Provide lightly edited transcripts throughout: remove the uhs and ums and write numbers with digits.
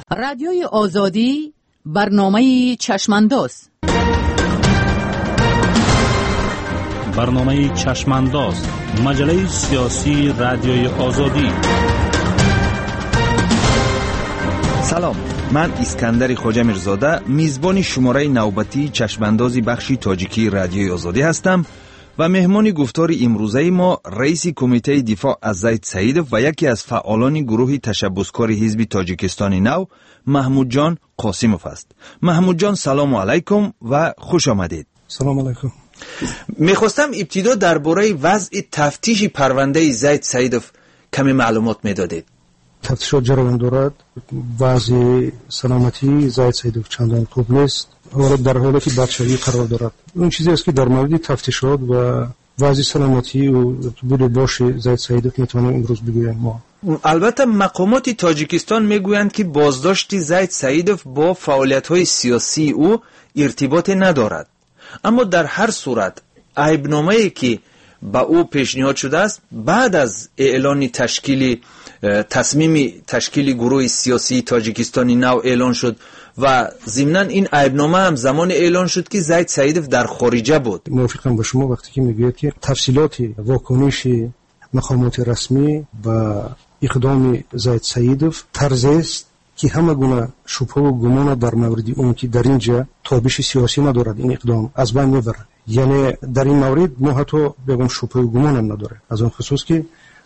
رادیوی آزادی برنامه چشمانداز. برنامه چشمانداز، مجله سیاسی رادیوی آزادی. سلام، من اسکندر خواجه میرزاده میزبان شماره نوبتی چشماندازی بخش تاجیکی رادیوی آزادی هستم و مهمان گفتار امروزه ما رئیس کمیته دفاع از زید سعیدов و یکی از فعالان گروه تشبثکار حزب تاجیکستان نو محمود جان قاسمov است. محمود جان سلام علیکم و خوش آمدید. سلام علیکم. میخواستم ابتدا درباره وضع تفتیش پرونده زید سعیدов کمی معلومات میدادید. تفتیشات جریان دارد. وضع سلامتی زید سعیدov چندان خوب نیست. او در حالت بدشگی قرار دارد. اون چیزی است که در مورد تفتیشات و وضع سلامتی و بود باش زید سعیدov میتونیم امروز بگوییم ما. البته مقامات تاجیکستان میگویند که بازداشت زید سعیدov با فعالیت‌های سیاسی او ارتباط ندارد. اما در هر صورت عیبنامه‌ای که با او پیشنهاد شده است بعد از اعلان تصمیم تشکیل گروه سیاسی تاجیکستان نو اعلان شد و ضمناً این عیبنامه هم زمان اعلان شد که زید سعیدov در خارجه بود. موافقم با شما وقتی که میگوید که تفصیلات واکنش مقامات رسمی و اقدام زید سعیدov طرزی است که همه گونه شبهه و گمان در مورد اون که در اینجا تابش سیاسی ندارد این اقدام از بین میبرد. یعنی در این مورد ما حتی بگم شبهه و گمان هم نداره، از اون خصوص که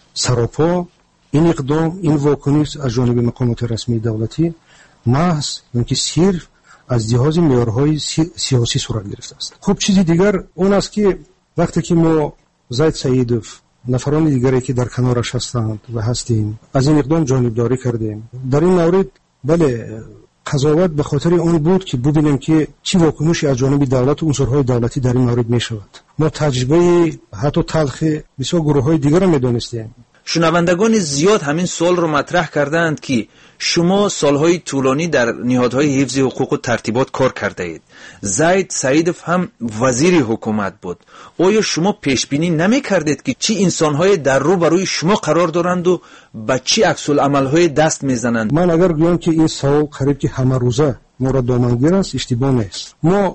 سراپا این اقدام این واکنش از جانب مقامات رسمی دولتی محض اینکه صرف از لحاظ معیارهای سیاسی صورت گرفته است. خب چیزی دیگر اون است که وقتی که ما زید سعیدov نفران دیگری که در کنارش هستند و هستیم از این اقدام جانبداری کردیم، در این مورد بله قضاوت به خاطر اون بود که ببینیم که چی واکنشی از جانب دولت و عنصرهای دولتی در این مورد می شود. ما تجربه حتی تلخ بسیار گروه‌های دیگر را می‌دانستیم. شنوندگان زیاد همین سوال رو مطرح کردند که شما سالهای طولانی در نهادهای حفظ حقوق و ترتیبات کار کرده اید. زید سعیدov هم وزیر حکومت بود. آیا شما پیش بینی نمی کردید که چی انسانهای در رو برای شما قرار دارند و به چی عکس العمل‌های دست میزنند؟ من اگر گویم که این سوال قریب که همه روزه ما را دامنگیر است اشتباه نیست. ما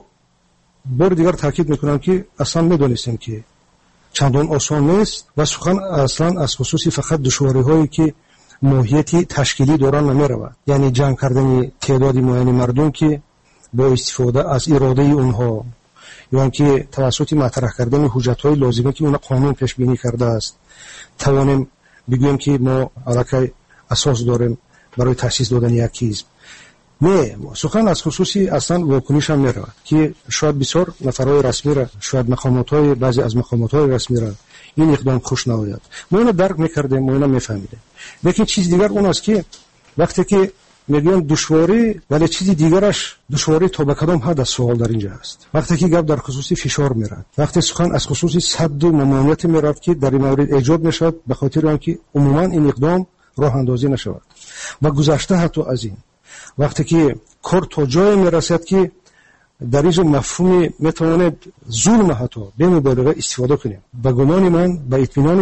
بار دیگر تاکید میکنم که اصلا میدونستیم که چندان آسان نیست و سخن اصلا از خصوصی فقط دشواری هایی که ماهیتی تشکیلی دارن نمی رود. یعنی جمع کردن تعدادی معین مردم که با استفاده از اراده اونها یا که توسط مطرح کردن حجت های لازمه که اون قانون پیش بینی کرده است توانیم بگویم که ما علاقه اساس داریم برای تأسیس دادن یک حزب. نه، سخن از خصوصی اصلا واکنش هم نرود که شاید بسیار نفرهای رسمی را، شاید بعضی از مقامات‌های رسمی را این اقدام خوش نآید. ما اینو درک میکردیم، ما اینو میفهمیدیم. لیکن چیز دیگر اون است که وقتی که میگن دشواری، ولی چیز دیگرش دشواری تا به کدام حد از سوال در اینجا است. وقتی که گپ در خصوصی فشار میرد، وقتی سخن از خصوصی صد و ممانعت میرد که در این مورد ایجاد میشد به خاطر آنکه عموما این اقدام راه اندازی نشود و گذشته حتی از این وقتی که کار تا جای میرسد که در این مفهوم میتواند ظلم حتی به مبالغه استفاده کنیم. به گمان من، به اطمینان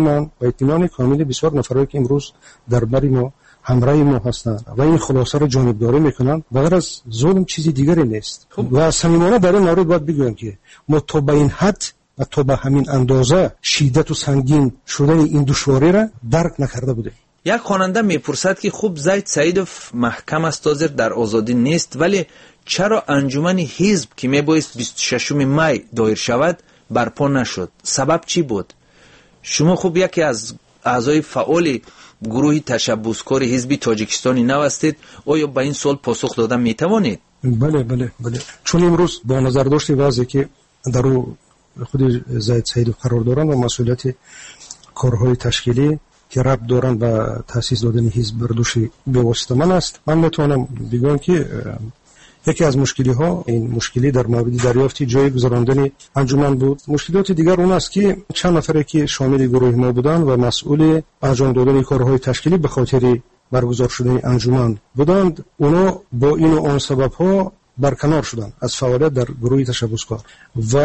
کامل بسیار نفرایی که امروز در بر ما همراه ما هستند و این خلاصه را جانبداری میکنند بغیر از ظلم چیزی دیگری نیست. و صمیمانه در این مورد باید بگویم که ما تا به این حد و تا به همین اندازه شدت و سنگین شدن این دشواری را درک نکرده بودیم. یک خواننده میپرسد که خب زید سعیدov محکم است حاضر در آزادی نیست، ولی چرا انجمن حزب که میبایست 26 می دایر شود برپا نشد؟ سبب چی بود؟ شما خب یکی از اعضای فعال گروه تشبثکار حزب تاجیکستان نو هستید. آیا به این سوال پاسخ دادن میتوانید؟ بله. چون امروز با نظر داشت وضعی که در خود زید سعیدov قرار دارند و مسئولیت کارهای تشکیلی که ربط دارن به تأسیس دادن حزب بردوش به واسطه من است، من میتونم بگم که یکی از این مشکلی در مورد دریافت جای گذراندن انجمن بود. مشکلات دیگر اون است که چند نفری که شامل گروه ما بودند و مسئول انجام دادن کارهای تشکیلی به خاطر برگزار شدن انجمن بودند، اونا با این و آن سبب ها برکنار شدند از فعالیت در گروه تشبثکار و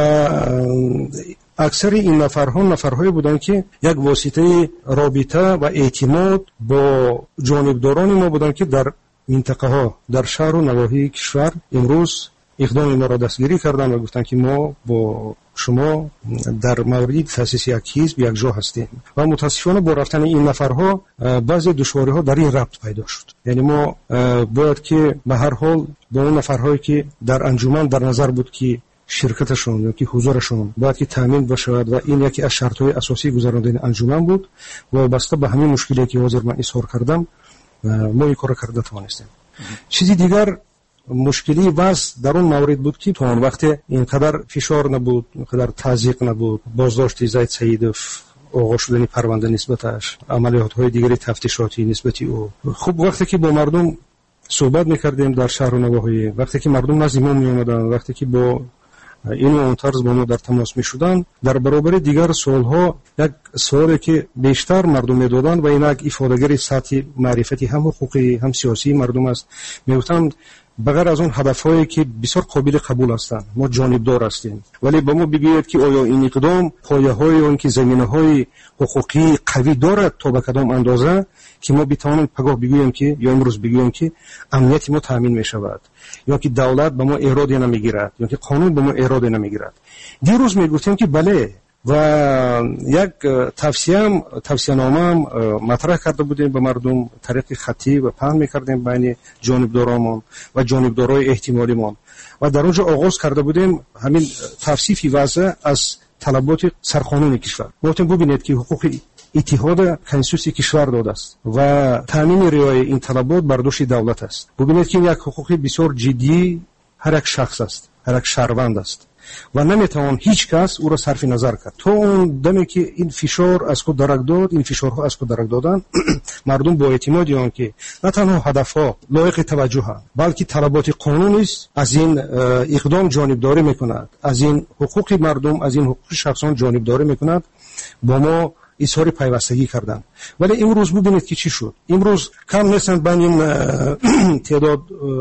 اکثر این نفرهایی بودند که یک واسطه رابطه و اعتماد با جانبداران ما بودند که در минтақаҳо дар шаҳру навоҳии кишвар имрӯз иқдоми моро дастгирӣ карданд ва гуфтанд ки мо бо шумо дар мавриди таъсиси як ҳизб якҷо ҳастем ва мутаассифона бо рафтани ин нафарҳо баъзе душвориҳо дар ин рабт пайдо шуд. яъне мо бояд ки ба ҳар ҳол бо он нафарҳое ки дар анҷуман дар назар буд ки ширкаташон ёки ҳузурашон бояд ки таъмин бошад ва ин яке аз шартҳои асосии гузарондани анҷуман буд. вобаста ба ҳамин мушкиле ки ҳозир ман изҳор кардам мо ин корро карда тавонистем. чизи дигар мушкилии ваз дар он маврид буд ки то он вақте инқадар фишор набуд, инқадар тазиқ набуд, боздошти Заид Саидов, оғоз шудани парванда нисбаташ, амалиётҳои дигари тафтишотӣ нисбати ӯ. хуб вақте ки бо мардум суҳбат мекардем дар шаҳру навоҳӣ, вақте ки мардум назди мо меомаданд, вақте ки бо ин он тарз бо мо дар тамос мешуданд, дар баробари дигар суолҳо як суоле ки бештар мардум медоданд ва ин як ифодагари сатҳи маърифати ҳам ҳуқуқӣ ҳам сиёсии мардум аст, мегуфтанд ба ғайр аз он ҳадафҳое ки бисёр қобили қабул ҳастанд, мо ҷонибдор ҳастем, вале ба мо бигӯед ки оё ин иқдом пояҳои он ки заминаҳои ҳуқуқии қавӣ дорад то ба кадом андоза ки мо битавонем пагоҳ бигӯем ки ё имрӯз бигӯем ки амнияти мо таъмин мешавад, ё ки давлат ба мо эроде намегирад, ё ки қонун ба мо эроде намегирад. дирӯз мегуфтем ки бале ва як тавсияnomаам матраҳ карда будем ба мардум тариқи хатӣ ва паҳн мекардем байни ҷонибдоромон ва ҷонибдорои эҳтимолимон ва дар он ҷо оғоз карда будем ҳамин тавсифи вазъ аз талаботи сарқонуни кишвар. гуфтем бубинед ки ҳуқуқи иттиҳода конститутсияи кишвар додааст ва таъмини риояи ин талабот бардошти давлат аст. бубинед ки ин як ҳуқуқи бисёр ҷиддии ҳар як шахс аст, ҳар як шаҳрванд аст ва наметавон ҳеҷ кас ӯро сарфи назар кард. то он даме ки ин фишор аз худ дарак дод, ин фишорҳо аз худ дарак доданд, мардум бо эътимоди он ки на танҳо ҳадафҳо лоиқи таваҷҷӯҳанд, балки талаботи қонун низ аз ин иқдом ҷонибдорӣ мекунад, аз ин ҳуқуқи мардум, аз ин ҳуқуқи шахсон ҷонибдорӣ мекунад, бо мо изҳори пайвастагӣ карданд. вале имрӯз бубинед ки чӣ шуд. имрӯз кам нестанд байни ин теъдод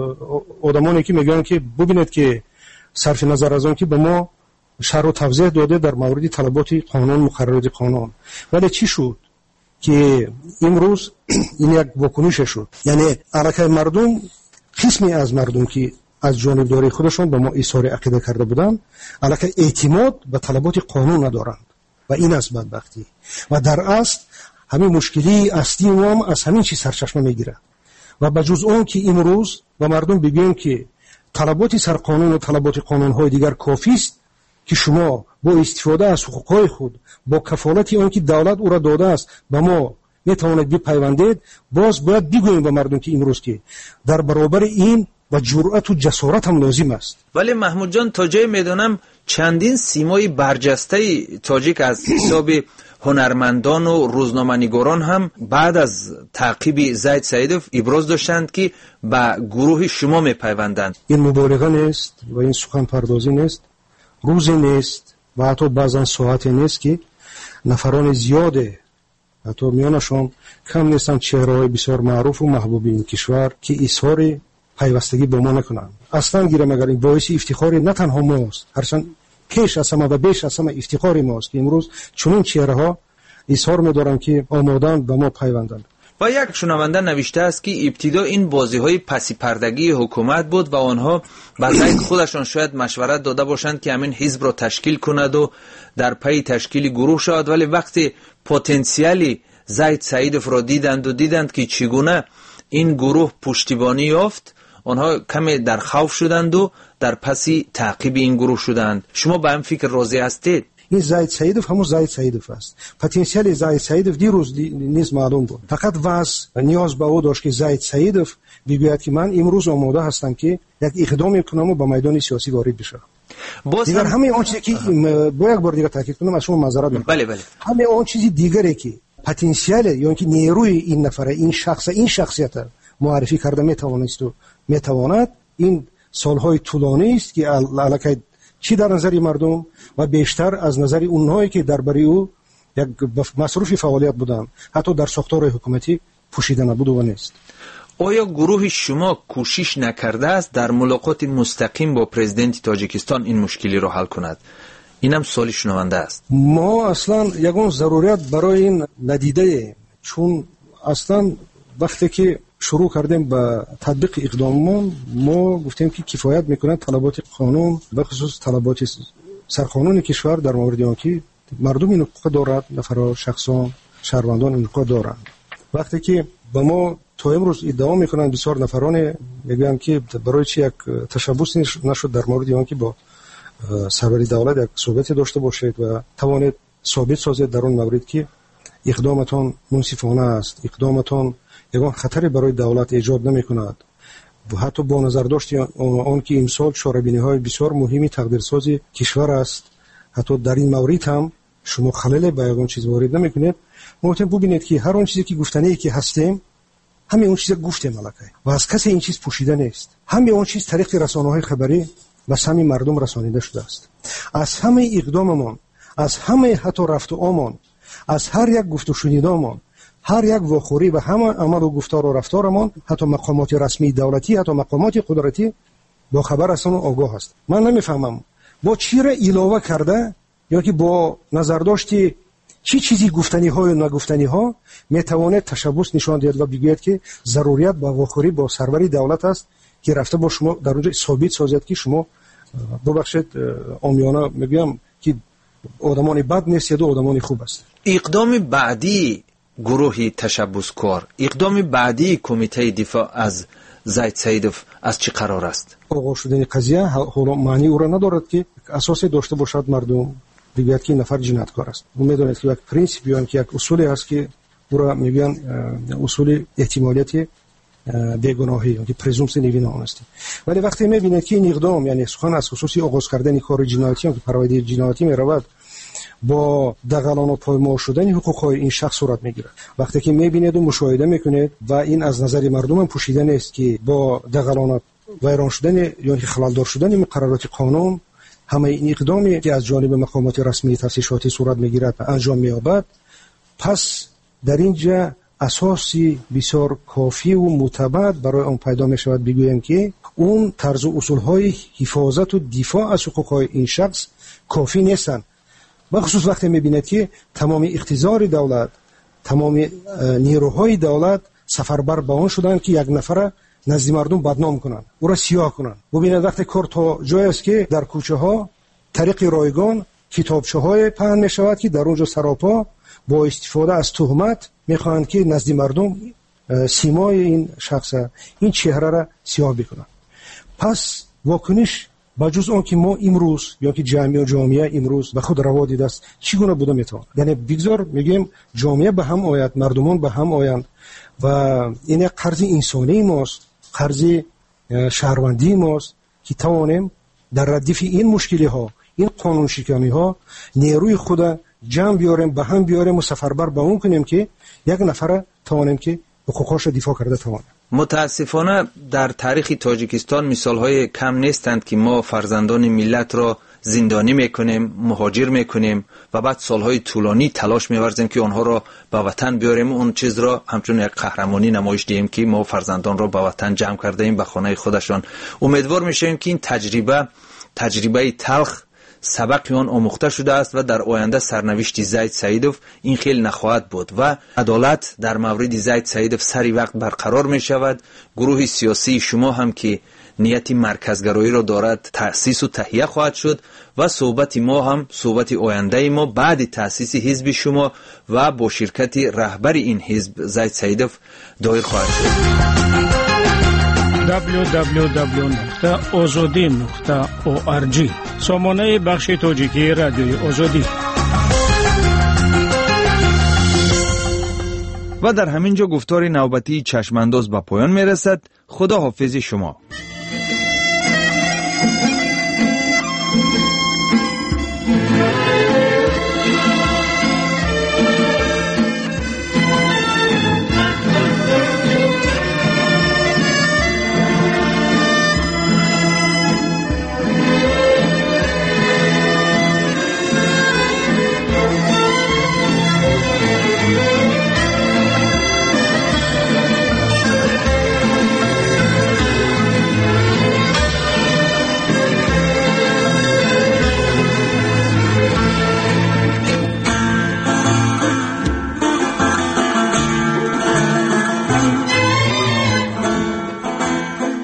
одамоне ки мегӯянд ки бубинед ки сарфи назар аз он ки ба мо шарҳу тавзеҳ доде дар мавриди талаботи қонун, муқаррароти қонун. вале чӣ шуд ки имрӯз ин як вокунише шуд. яъне аллакай мардум, қисме аз мардум ки аз ҷонибдории худашон ба мо изҳори ақида карда буданд, аллакай эътимод ба талаботи қонун надоранд ва ин аст бадбахтӣ. ва дар аст ҳамин мушкилии аслии мо ҳам аз ҳамин чиз сарчашма мегирад. ва ба ҷуз он ки имрӯз ба мардум бигӯем ки талаботи сарқонун ва талаботи қонунҳои дигар кофист ки шумо бо истифода аз ҳуқуқҳои худ, бо кафолати он ки давлат ӯро додааст ба мо метавонед бипайвандед, боз бояд бигӯем ба мардум ки имрӯз ки дар баробари ин ва ҷуръату ҷасорат ҳам лозим аст. вале маҳмудҷон, то ҷое медонам чандин симои барҷастаи тоҷик аз ҳисоби ҳунармандону рӯзноманигорон ҳам баъд аз таъқиби Заид Саидов иброз доштанд ки ба гурӯҳи шумо мепайванданд. ин муболиға нест ва ин суханпардозӣ нест, рӯзе нест ва ҳатто баъзан соате нест ки нафарони зиёде, ҳатто миёнашон кам нестанд чеҳраҳои бисёр маъруфу маҳбуби ин кишвар ки изҳори пайвастагӣ бо мо накунанд. аслан гирем агар ин боиси ифтихори на танҳо мост, ҳарчанд пеш аз ҳама ва беш аз ҳама ифтихори мост ки имрӯз чунин чеҳраҳо изҳор медоранд ки омоданд ба мо пайванданд. ва як шунаванда навиштааст ки ибтидо ин бозиҳои пасипардагии ҳукумат буд ва онҳо ба Заид худашон шояд машварат дода бошанд ки ҳамин ҳизбро ташкил кунаду дар пайи ташкили гурӯҳ шавад, вале вақте потенсиали Заид Саидовро диданд ки чӣ гуна ин гурӯҳ пуштибонӣ ёфт, онҳо каме дар хавф шуданду дар паси таъқиби ин гурӯҳ шуданд. шумо ба ин фикр розӣ ҳастед? ин Заид Саидов ҳамун Заид Саидов аст. потенсиали Заид Саидов дирӯз низ маълум буд. фақат ваз ниёз ба ӯ дошт ки Заид Саидов бигӯяд ки ман имрӯз омода ҳастам ки як иқдоме кунаму ба майдони сиёсӣ ворид бишавам. дигар ҳамаи он чизе ки бо як бор дигар таъкид кунам, аз шумо маъзарат мекунам. ҳамаи он чизи дигаре ки потенсиале ё ки нерӯи ин нафара, ин шахса, ин шахсията муаррифӣ карда метавонисту метавонад, ин солҳои тӯлонист ки аллакай чӣ дар назари мардум ва бештар аз назари онҳое ки дар бари ӯ як масруфи фаъолият буданд, ҳатто дар сохтори ҳукуматӣ пӯшида набуду ва нест. оё гурӯҳи шумо кӯшиш накардааст дар мулоқоти мустақим бо президенти Тоҷикистон ин мушкилиро ҳал кунад? инам суоли шунаванда аст. мо аслан ягон зарурият барои ин надидаем, чун аслан вақте ки شروع کردیم به تطبیق اقداممون، ما گفتیم که کفایت میکنه طلبات قانون و خصوص طلبات سرقانون کشور در مورد آن که مردم این حقوق دارد، نفرها، شخصان، شهروندان این حقوق دارند. وقتی که با ما تا امروز ادعا میکنن بسیار نفران میگن که برای چی یک تشبث نشد در مورد آن که با سروری دولت یک ثابت داشته باشید و توانید ثابت سازید در اون مورد که اقدامتان منصفانه است، اقدامتان یگان خطری برای دولت ایجاد نمیکند و حتی با نظر داشت آن که امسال چاره‌بینی‌های بسیار مهمی تقدیرسازی کشور است، حتی در این مورد هم شما خلل به یگان چیز وارد نمیکنید. ممکن ببینید که هر اون چیزی که گفتنی که هستیم همین اون چیزا گفتیم ملکه و از کسی این چیز پوشیده نیست. همین اون چیز طریق رسانه‌های خبری و همین مردم رسانیده شده است. از همه اقداممون، از همه حتی رفت و آمون، از هر یک گفت و شنیدامون، هر یک واخوری و همه عمل و گفتار و رفتارمون، حتی مقامات رسمی دولتی، حتی مقامات قدرتی با خبر هستن و آگاه است. من نمیفهمم با چی را علاوه کرده یا که با نظر داشتی چی چیزی گفتنی ها یا نگفتنی ها میتواند تشبث نشان دهد و بگوید که ضروریت با واخوری با سروری دولت است که رفته با شما در اونجا ثابت سازد که شما ببخشید عامیانه میگم که آدمان بد نیست یا آدمان خوب است. اقدام بعدی گروه تشبثکار، اقدام بعدی کمیته دفاع از زید سیدوف از چه قرار است؟ آغاز شدن قضیه حالا معنی او را ندارد که اساسی داشته باشد مردم بگوید که نفر جنایتکار است. ما میدونید که یک پرینسیپ یا یک اصولی هست که او را میگن اصول احتمالیت بیگناهی یا پرزومپشن نیوینانستی. ولی وقتی میبینید که این اقدام یعنی سخن از خصوصی آغاز کردن کار جنایتی که پرونده جنایتی میرود با دغلان و پایمال شدن حقوق‌های این شخص صورت میگیرد. وقتی که میبینید و مشاهده میکنید و این از نظر مردم هم پوشیده نیست که با دغلان ویران شدن یا خلالدار شدن مقررات قانون همه این اقدامی که از جانب مقامات رسمی تاسیساتی صورت میگیرد و انجام مییابد، پس در اینجا اساسی بسیار کافی و معتبر برای آن پیدا میشود بگویم که اون طرز و اصول‌های حفاظت و دفاع از حقوق‌های این شخص کافی نیستند. بخصوص وقتی میبینید که تمام اقتدار دولت، تمام نیروهای دولت سفربر به آن شدن که یک نفر نزد مردم بدنام کنند، او را سیاه کنند. ببینید وقتی کار تا جایی است که در کوچه ها طریق رایگان کتابچه های پهن می شود که در اونجا سراپا با استفاده از تهمت میخواهند که نزد مردم سیمای این شخص، این چهره را سیاه بکنند. پس واکنش بجز آن که ما امروز یا که جامعه امروز به خود روا دیده است چگونه بوده میتواند، یعنی بگذار میگیم جامعه به هم آید، مردمان به هم آیند و این قرض انسانی ماست، قرض شهروندی ماست که توانیم در ردیف این مشکلی ها، این قانون شکنی ها نیروی خود جمع بیاریم، به هم بیاریم و سفربر به اون کنیم که یک نفر توانیم که حقوقش دفاع کرده توانیم. متاسفانه در تاریخ تاجیکستان مثال‌های کم نیستند که ما فرزندان ملت را زندانی میکنیم، مهاجر میکنیم و بعد سالهای طولانی تلاش می‌ورزیم که آنها را به وطن بیاریم، اون چیز را همچون یک قهرمانی نمایش دهیم که ما فرزندان را به وطن جمع کرده ایم به خانه خودشان. امیدوار میشیم که این تجربه تلخ سبق آن آموخته شده است و در آینده سرنوشت زید سیدوف این خیلی نخواهد بود و عدالت در مورد زید سیدوف سری وقت برقرار می شود. گروه سیاسی شما هم که نیت مرکزگرایی را دارد تأسیس و تهیه خواهد شد و صحبت ما هم صحبت آینده ما بعد تأسیس حزب شما و با شرکت رهبر این حزب زید سیدوف دایر خواهد شد. www.azadi.org سامانه بخش تاجیکی رادیوی آزادی. و در همین جا گفتار نوبتی چشمانداز به پایان میرسد. خدا حافظ شما.